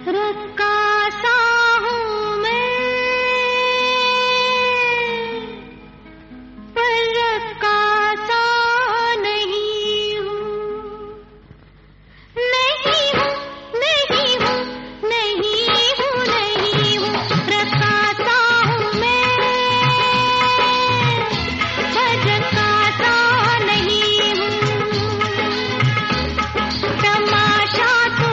रक्कासा हूँ मैं, पर रक्कासा नहीं हूँ। नहीं हूँ, नहीं हूँ, नहीं हूँ, नहीं हूँ, रक्कासा हूँ मैं, पर रक्कासा नहीं हूँ। तमाशा तो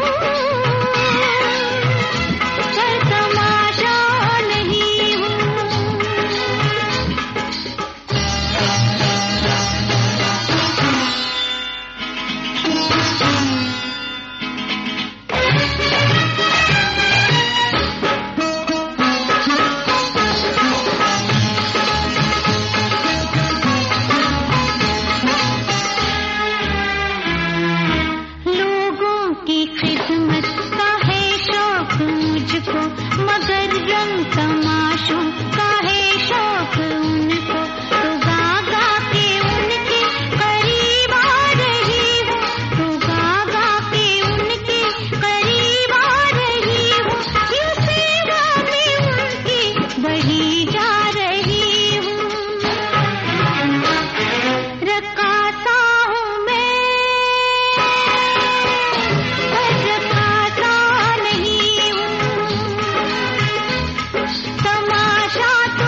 मगर रंग तमाशों का है शौक उनको, तो गा गा के उनके करीब आ रही हूँ, तो गा गा के उनके करीब आ रही हूँ। यूं सेवा में उनकी बढ़ी जा रही हूँ। रक्कासा हूँ मैं, पर रक्कासा नहीं हूँ। तमाशा तो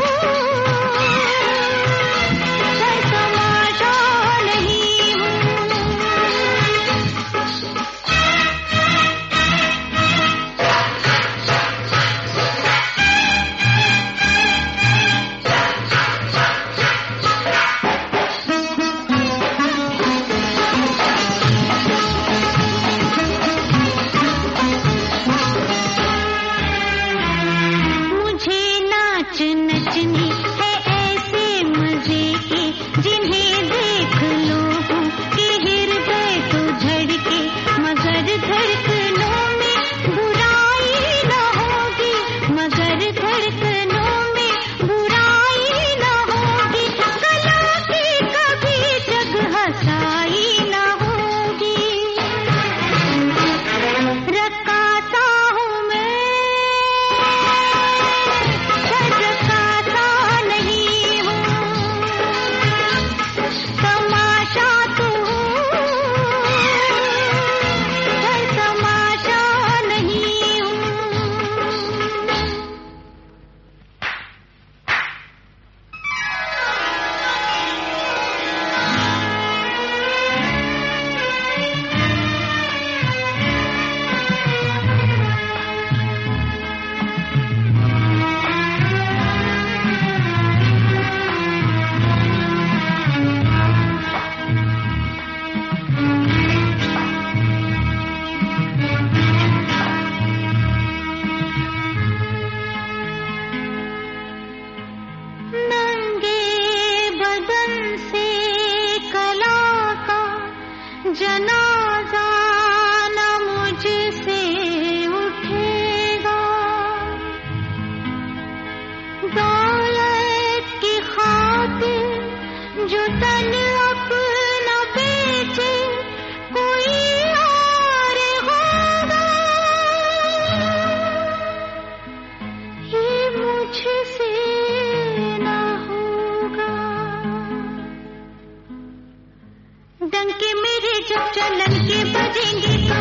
पर तमाशा नहीं हूँ। मुझे नाच नचनी है ऐसे मजे की, जिन्हें देख लोगों के हृदय तो धड़के, मगर धड़कनों में बुराई न होगी, मगर धड़कनों में बुराई न होगी। कला की कभी जग हंसाई न होगी। रक्कासा हूँ मैं, पर रक्कासा नहीं हूँ। तमाशा तो पर तमाशा नहीं हूँ। नंगे बदन से कला का जनाजा न मुझसे उठेगा। दौलत की खातिर जो तन अपना बेचे, कोई और होगा। ये मुझसे ना होगा। डंके मेरे जब चलन के बजेंगे,